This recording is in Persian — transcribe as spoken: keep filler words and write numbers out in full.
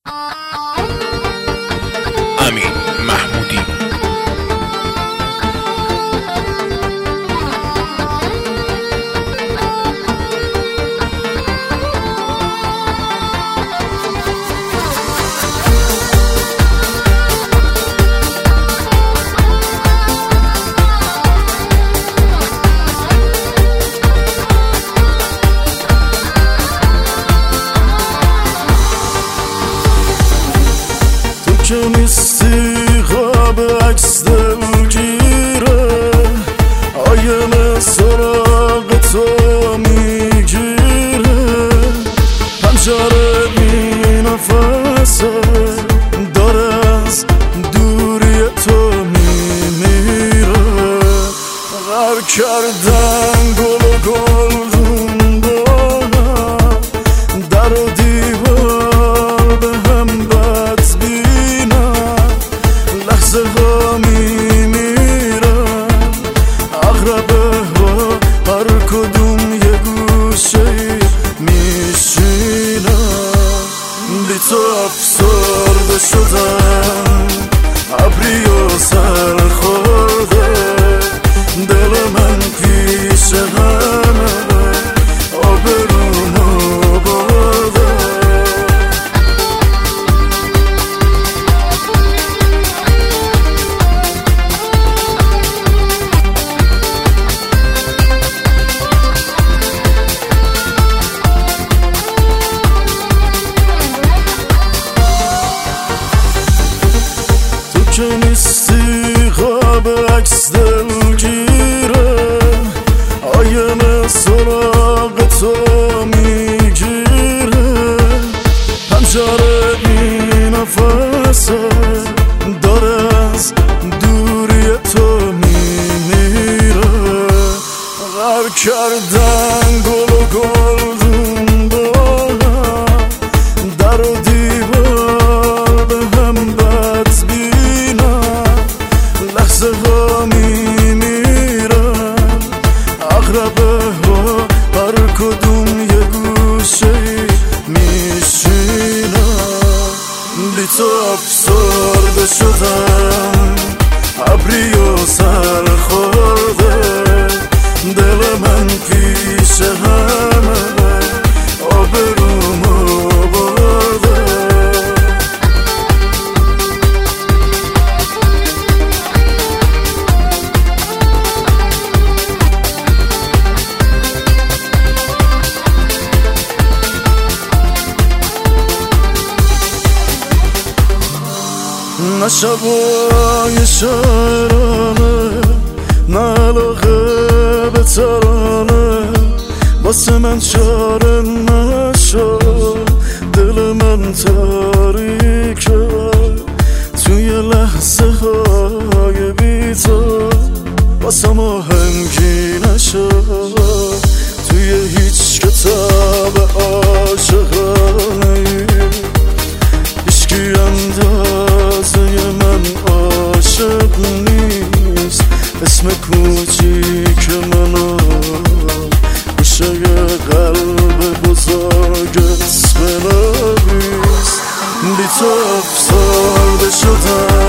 امین محمودی. که نیستی خواب عکس دلگیره، آینه سراغ تو میگیره، پنجره بی نفسه داره از دوری تو میمیره. غر کردن گل و گلدون بارم، در و دیوار به هم بد لحظه ها میمیرن، اغربه ها هر کدوم یه گوشه میشینن. بی تو افسرده شدم، ابری و سر خورده، دل من پیش همه آبرومو برده. که نیستی خواب عکس دلگیره، آینه سراغ تو میگیره، پنجره بی نفسه داره از دوری تو میمیره. غر کردن گل و گلدون بارم، در و دیوار به هم بد لحظه ها میمیرن، اغربه ها هر کدوم یه گوشه میشینن. بی تو افسرده شدم، ابری و سر خورده، دل من پیش همه آبرومو برده. نه شبای شعرانه، نه علاقه به ترانه، واسه من چاره نشد، دل من تاریکه. توی لحظه های بی تو واسه ما هنگی نشد، توی هیچ کتاب عاشقانه هیچکی اندازه من عاشق نیست. اسم کوچیک منو گوشه قلب بزرگت بنویس. بی تو افسرده شدم،